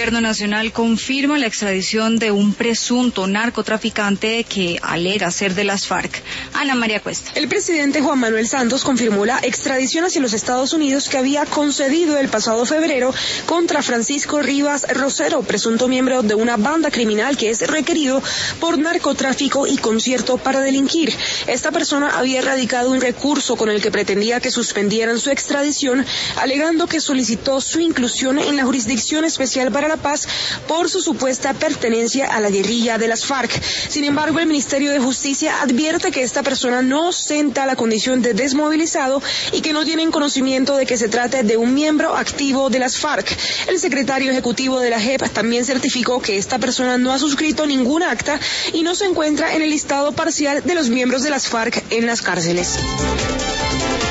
Gobierno Nacional confirma la extradición de un presunto narcotraficante que alega ser de las FARC. Ana María Cuesta. El presidente Juan Manuel Santos confirmó la extradición hacia los Estados Unidos que había concedido el pasado febrero contra Francisco Rivas Rosero, presunto miembro de una banda criminal que es requerido por narcotráfico y concierto para delinquir. Esta persona había radicado un recurso con el que pretendía que suspendieran su extradición, alegando que solicitó su inclusión en la Jurisdicción Especial para la Paz por su supuesta pertenencia a la guerrilla de las FARC. Sin embargo, el Ministerio de Justicia advierte que esta persona no ostenta la condición de desmovilizado y que no tienen conocimiento de que se trate de un miembro activo de las FARC. El secretario ejecutivo de la JEP también certificó que esta persona no ha suscrito ningún acta y no se encuentra en el listado parcial de los miembros de las FARC en las cárceles.